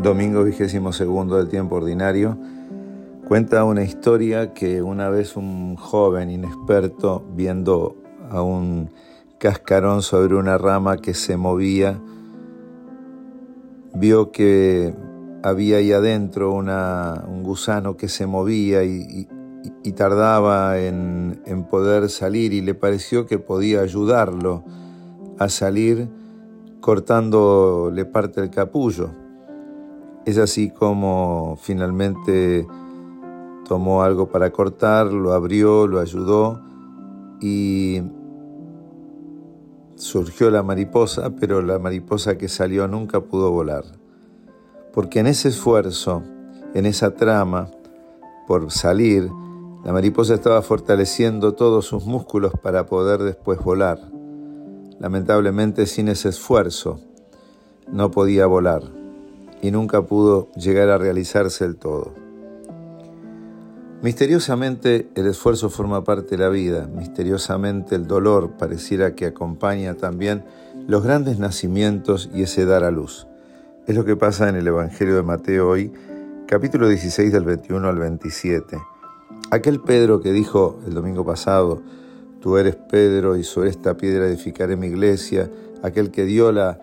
Domingo 22º del tiempo ordinario, cuenta una historia que una vez un joven inexperto, viendo a un cascarón sobre una rama que se movía, vio que había ahí adentro un gusano que se movía y tardaba en poder salir, y le pareció que podía ayudarlo a salir cortándole parte del capullo. Es así como finalmente tomó algo para cortar, lo abrió, lo ayudó y surgió la mariposa, pero la mariposa que salió nunca pudo volar. Porque en ese esfuerzo, en esa trama por salir, la mariposa estaba fortaleciendo todos sus músculos para poder después volar. Lamentablemente, sin ese esfuerzo, no podía volar y nunca pudo llegar a realizarse del todo. Misteriosamente, el esfuerzo forma parte de la vida. Misteriosamente, el dolor pareciera que acompaña también los grandes nacimientos y ese dar a luz. Es lo que pasa en el Evangelio de Mateo hoy, capítulo 16, del 21 al 27. Aquel Pedro que dijo el domingo pasado: tú eres Pedro y sobre esta piedra edificaré mi iglesia. Aquel que dio la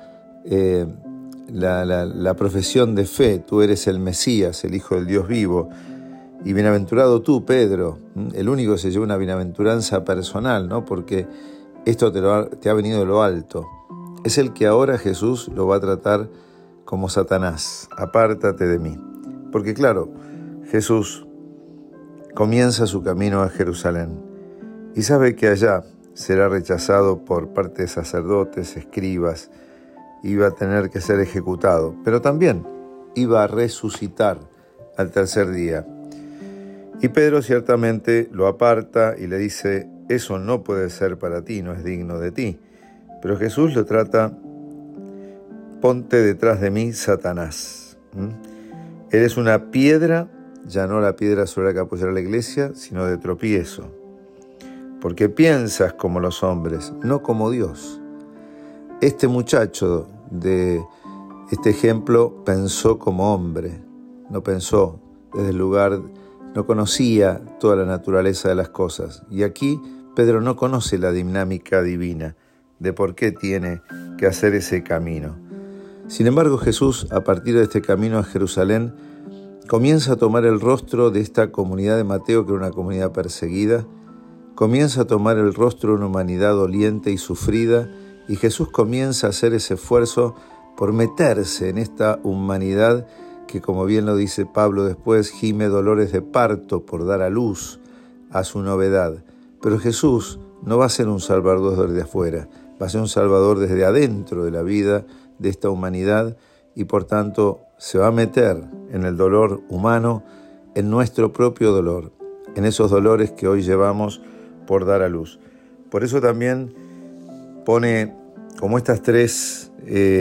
profesión de fe: tú eres el Mesías, el Hijo del Dios vivo. Y bienaventurado tú, Pedro, el único que se lleva una bienaventuranza personal, ¿no? Porque esto te ha venido de lo alto. Es el que ahora Jesús lo va a tratar como Satanás: apártate de mí. Porque claro, Jesús comienza su camino a Jerusalén y sabe que allá será rechazado por parte de sacerdotes, escribas, iba a tener que ser ejecutado, pero también iba a resucitar al tercer día. Y Pedro ciertamente lo aparta y le dice: eso no puede ser para ti, no es digno de ti. Pero Jesús lo trata: ponte detrás de mí, Satanás. Eres una piedra, ya no la piedra sobre la que apoyar la iglesia, sino de tropiezo. Porque piensas como los hombres, no como Dios. Este muchacho de este ejemplo pensó como hombre, no pensó desde el lugar, no conocía toda la naturaleza de las cosas. Y aquí Pedro no conoce la dinámica divina de por qué tiene que hacer ese camino. Sin embargo, Jesús, a partir de este camino a Jerusalén, comienza a tomar el rostro de esta comunidad de Mateo, que era una comunidad perseguida, comienza a tomar el rostro de una humanidad doliente y sufrida, y Jesús comienza a hacer ese esfuerzo por meterse en esta humanidad que, como bien lo dice Pablo después, gime dolores de parto por dar a luz a su novedad. Pero Jesús no va a ser un salvador desde afuera, va a ser un salvador desde adentro de la vida de esta humanidad, y por tanto se va a meter en el dolor humano, en nuestro propio dolor, en esos dolores que hoy llevamos por dar a luz. Por eso también pone como estas tres,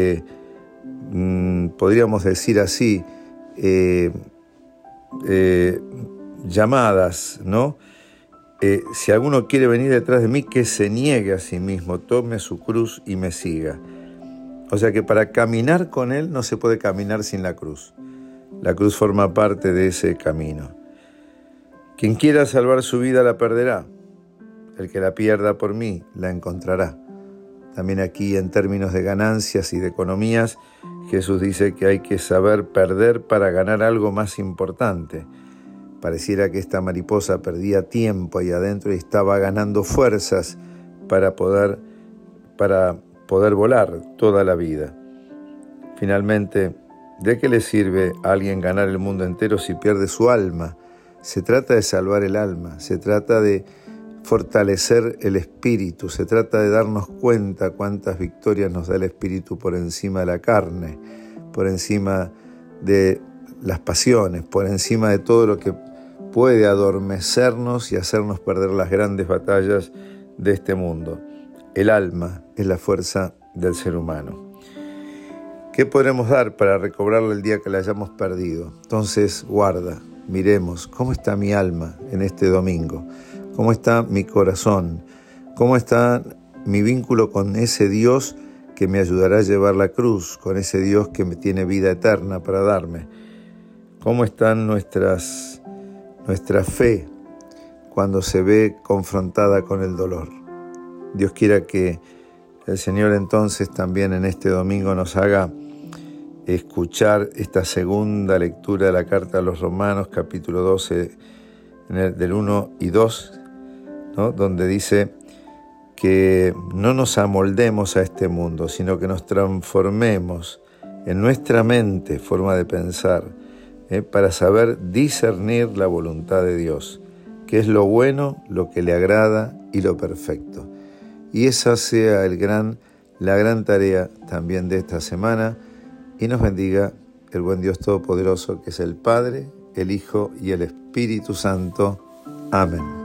podríamos decir así, llamadas, ¿no? Si alguno quiere venir detrás de mí, que se niegue a sí mismo, tome su cruz y me siga. O sea que para caminar con Él no se puede caminar sin la cruz. La cruz forma parte de ese camino. Quien quiera salvar su vida la perderá. El que la pierda por mí la encontrará. También aquí, en términos de ganancias y de economías, Jesús dice que hay que saber perder para ganar algo más importante. Pareciera que esta mariposa perdía tiempo ahí adentro y estaba ganando fuerzas para poder volar toda la vida. Finalmente, ¿de qué le sirve a alguien ganar el mundo entero si pierde su alma? Se trata de salvar el alma, se trata de fortalecer el espíritu, se trata de darnos cuenta cuántas victorias nos da el espíritu por encima de la carne, por encima de las pasiones, por encima de todo lo que puede adormecernos y hacernos perder las grandes batallas de este mundo. El alma es la fuerza del ser humano. ¿Qué podremos dar para recobrarla el día que la hayamos perdido? Entonces, guarda, miremos cómo está mi alma en este domingo, cómo está mi corazón, cómo está mi vínculo con ese Dios que me ayudará a llevar la cruz, con ese Dios que me tiene vida eterna para darme. ¿Cómo están nuestra fe cuando se ve confrontada con el dolor? Dios quiera que el Señor entonces también en este domingo nos haga escuchar esta segunda lectura de la carta a los Romanos, capítulo 12, del 1 y 2, ¿no? Donde dice que no nos amoldemos a este mundo, sino que nos transformemos en nuestra mente, forma de pensar, para saber discernir la voluntad de Dios, que es lo bueno, lo que le agrada y lo perfecto. Y esa sea la gran tarea también de esta semana, y nos bendiga el buen Dios Todopoderoso, que es el Padre, el Hijo y el Espíritu Santo. Amén.